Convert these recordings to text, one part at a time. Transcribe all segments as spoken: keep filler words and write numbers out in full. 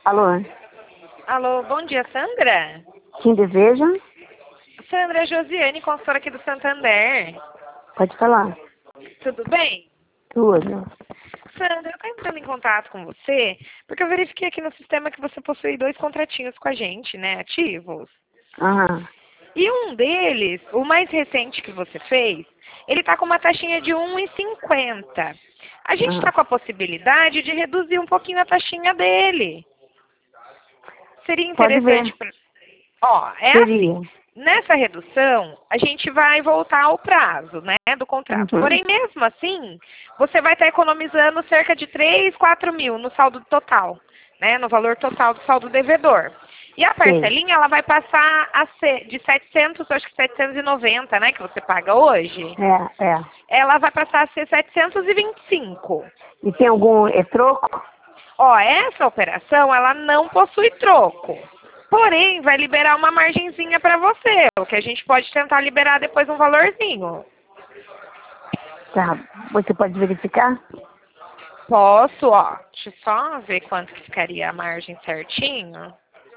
Alô? Alô, bom dia, Sandra? Quem deseja? Sandra, é Josiane, consultora aqui do Santander. Pode falar. Tudo bem? Tudo. Sandra, eu estou entrando em contato com você porque eu verifiquei aqui no sistema que você possui dois contratinhos com a gente, né, ativos. Aham. E um deles, o mais recente que você fez, ele está com uma taxinha de um e cinquenta. A gente Aham. está com a possibilidade de reduzir um pouquinho a taxinha dele. Seria Pode interessante ver. para... Ó, é Seria. assim. Nessa redução, a gente vai voltar ao prazo, né, do contrato. Uhum. Porém, mesmo assim, você vai estar economizando cerca de três, quatro mil no saldo total, né, no valor total do saldo devedor. E a Sei. parcelinha, ela vai passar a ser de setecentos, acho que setecentos e noventa, né, que você paga hoje. É, é. Ela vai passar a ser setecentos e vinte e cinco. E tem algum é troco? Ó, essa operação, ela não possui troco. Porém, vai liberar uma margenzinha para você, o que a gente pode tentar liberar depois um valorzinho. Tá. Você pode verificar? Posso, ó. Deixa eu só ver quanto que ficaria a margem certinho.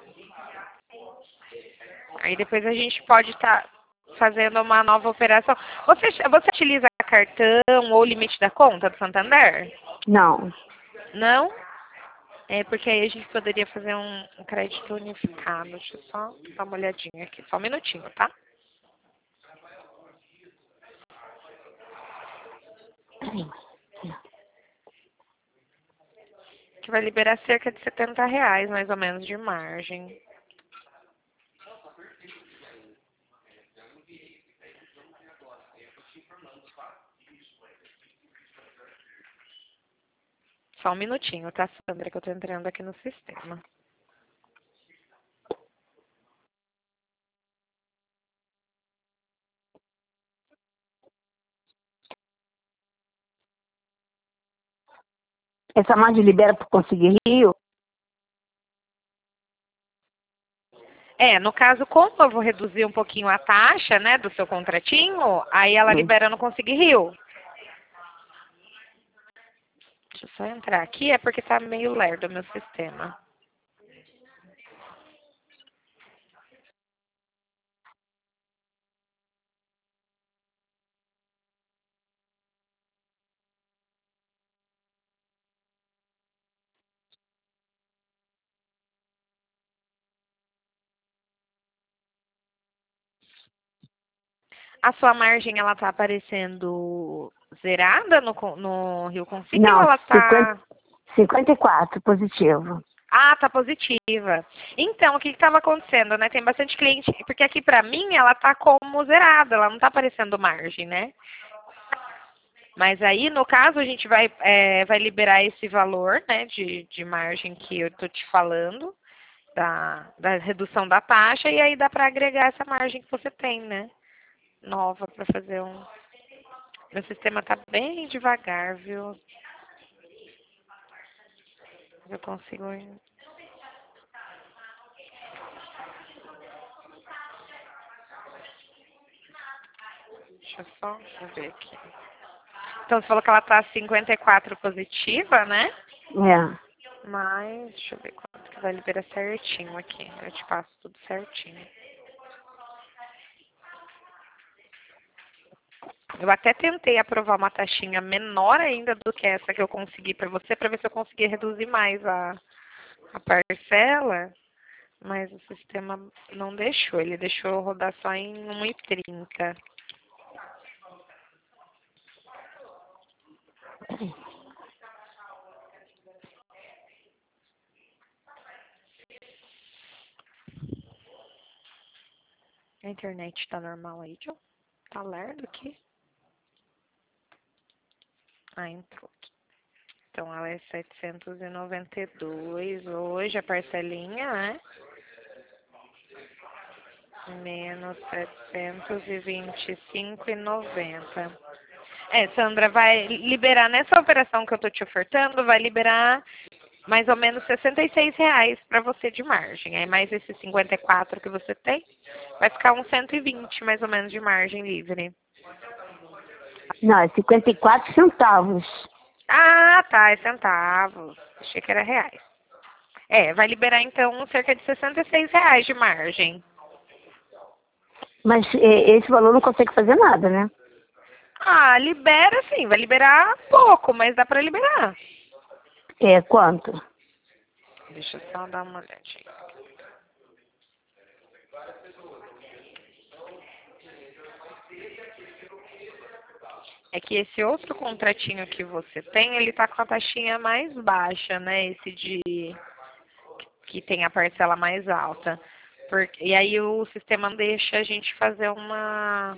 Aí depois a gente pode estar fazendo uma nova operação. Você, você utiliza cartão ou limite da conta do Santander? Não. Não? É, porque aí a gente poderia fazer um, um crédito unificado. Deixa eu só dar uma olhadinha aqui. Só um minutinho, tá? Que vai liberar cerca de setenta reais, mais ou menos, de margem. Só um minutinho, tá, Sandra, que eu tô entrando aqui no sistema. Essa margem libera para conseguir Rio? É, no caso, como eu vou reduzir um pouquinho a taxa, né, do seu contratinho, aí ela Hum. libera no Conseguir Rio. Deixa eu só entrar aqui, é porque tá meio lerdo o meu sistema. A sua margem, ela tá aparecendo zerada no, con- no Rio Conseguir ou Não, ela cinquenta, tá... cinquenta e quatro positivo. Ah, tá positiva. Então, o que estava acontecendo, né? Tem bastante cliente, porque aqui pra mim ela tá como zerada, ela não tá aparecendo margem, né? Mas aí, no caso, a gente vai, é, vai liberar esse valor, né, de, de margem que eu tô te falando, da, da redução da taxa, e aí dá para agregar essa margem que você tem, né? Nova para fazer um. Meu sistema tá bem devagar, viu? Eu consigo. Deixa eu só deixa eu ver aqui. Então, você falou que ela tá cinquenta e quatro positiva, né? É. Mas, deixa eu ver quanto que vai liberar certinho aqui. Eu te passo tudo certinho. Eu até tentei aprovar uma taxinha menor ainda do que essa que eu consegui para você, para ver se eu conseguia reduzir mais a, a parcela, mas o sistema não deixou. Ele deixou eu rodar só em um e trinta. A internet tá normal aí, Joe? Tá lerdo aqui? Ah, entrou. Então ela é setecentos e noventa e dois hoje, a parcelinha, né? Menos setecentos e vinte e cinco e noventa. É, Sandra, vai liberar nessa operação que eu tô te ofertando, vai liberar mais ou menos sessenta e seis reais para você de margem. Aí mais esses cinquenta e quatro que você tem, vai ficar uns cento e vinte mais ou menos de margem livre. Não, é cinquenta e quatro centavos. Ah, tá, é centavos. Achei que era reais. É, vai liberar então cerca de sessenta e seis reais de margem. Mas é, esse valor não consegue fazer nada, né? Ah, libera sim, vai liberar pouco, mas dá pra liberar. É, quanto? Deixa eu só dar uma olhadinha. É que esse outro contratinho que você tem, ele tá com a taxinha mais baixa, né? Esse de que tem a parcela mais alta. Porque, e aí o sistema não deixa a gente fazer uma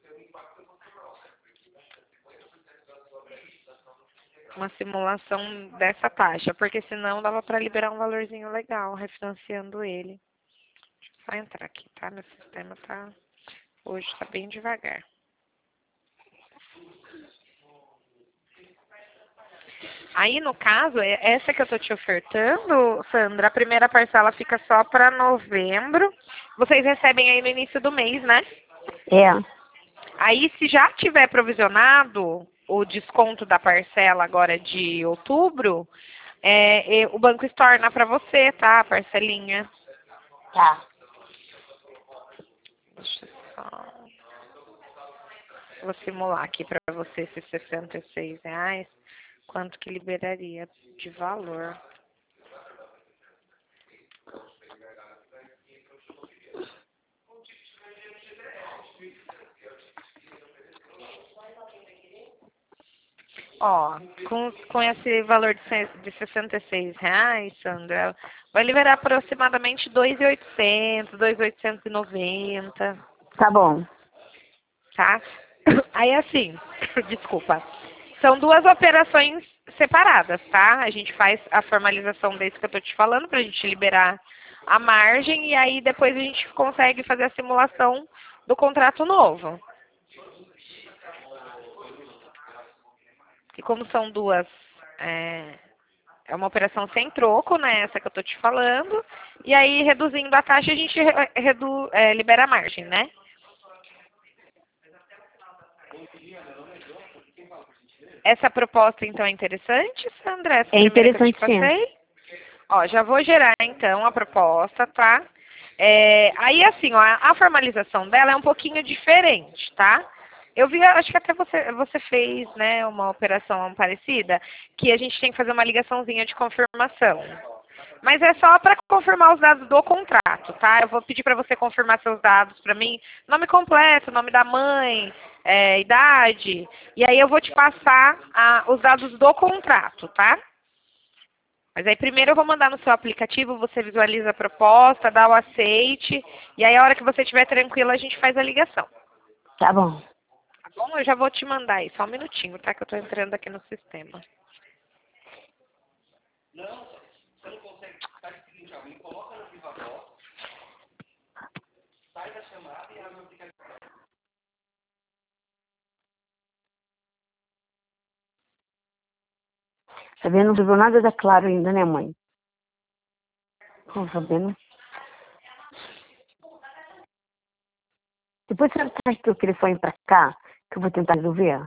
uma simulação dessa taxa, porque senão dava para liberar um valorzinho legal, refinanciando ele. Deixa eu só entrar aqui, tá? Meu sistema tá hoje tá bem devagar. Aí, no caso, é- essa que eu tô te ofertando, Sandra, a primeira parcela fica só para novembro. Vocês recebem aí no início do mês, né? É. Aí, se já tiver provisionado o desconto da parcela agora de outubro, é, é, o banco estorna para você, tá? A parcelinha. Tá. Deixa eu só... Vou simular aqui para você esses sessenta e seis reais, quanto que liberaria de valor. Ó, com, com esse valor de, se- de sessenta e seis reais, Sandra, vai liberar aproximadamente dois mil e oitocentos, dois mil oitocentos e noventa, Tá bom. tá? Aí assim, desculpa, são duas operações separadas, tá? A gente faz a formalização desse que eu tô te falando pra gente liberar a margem e aí depois a gente consegue fazer a simulação do contrato novo. E como são duas, é, é uma operação sem troco, né? Essa que eu tô te falando. E aí, reduzindo a taxa, a gente re- redu, é, libera a margem, né? Essa proposta, então, é interessante, Sandra? Essa É primeira que eu te interessante, sim. passei? Ó, já vou gerar, então, a proposta, tá? É, aí, assim, ó, a formalização dela é um pouquinho diferente, tá? Eu vi, acho que até você, você fez, né, uma operação parecida, que a gente tem que fazer uma ligaçãozinha de confirmação. Mas é só para confirmar os dados do contrato, tá? Eu vou pedir para você confirmar seus dados para mim, nome completo, nome da mãe, é, idade, e aí eu vou te passar a- os dados do contrato, tá? Mas aí primeiro eu vou mandar no seu aplicativo, você visualiza a proposta, dá o aceite, e aí a hora que você estiver tranquila a gente faz a ligação. Tá bom. Tá bom? Eu já vou te mandar aí, só um minutinho, tá? Que eu tô entrando aqui no sistema. Tá vendo? Não viu nada da Claro ainda, né, mãe? Não sabendo. Depois você traz teu telefone pra cá, que eu vou tentar resolver.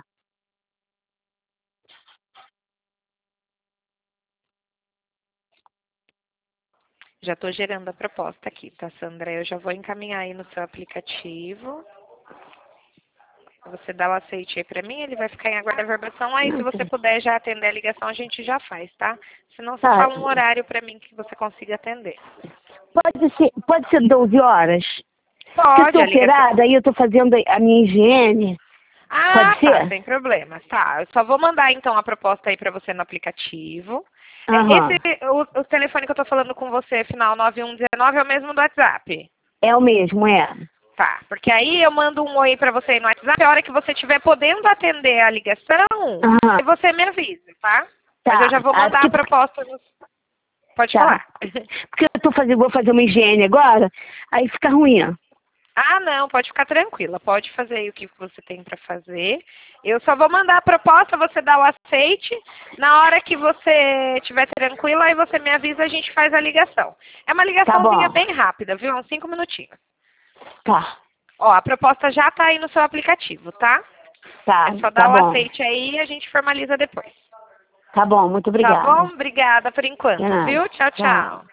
Já tô gerando a proposta aqui, tá, Sandra? Eu já vou encaminhar aí no seu aplicativo. Você dá o aceite aí pra mim, ele vai ficar em aguardo da verbação. Aí, se Não, você tá. puder já atender a ligação, a gente já faz, tá? Senão você Tá. fala um horário pra mim que você consiga atender. Pode ser, pode ser doze horas? Porque eu Pode, tô a ligação. operada, aí eu tô fazendo a minha higiene. Ah, Pode tá, ser? sem problemas. Tá, eu só vou mandar então a proposta aí pra você no aplicativo. É, Aham. esse, o, o telefone que eu tô falando com você, final nove um um nove, é o mesmo do WhatsApp. É o mesmo, é. Tá, porque aí eu mando um oi pra você aí no WhatsApp, a hora que você estiver podendo atender a ligação, Aham. aí você me avisa, tá? Mas Tá. eu já vou Ah, mandar a porque, proposta. No... Pode tá. falar. Porque eu tô fazendo, vou fazer uma higiene agora, aí fica ruim, ó. Ah, não, pode ficar tranquila. Pode fazer aí o que você tem para fazer. Eu só vou mandar a proposta, você dá o aceite. Na hora que você estiver tranquila, aí você me avisa, a gente faz a ligação. É uma Tá ligaçãozinha bom. bem rápida, viu? Uns cinco minutinhos. Tá. Ó, a proposta já tá aí no seu aplicativo, tá? Tá. É só Tá dar o bom. aceite aí e a gente formaliza depois. Tá bom. Muito Tá obrigada. bom? Obrigada por De enquanto, nada. viu? Tchau, Tchau. tchau.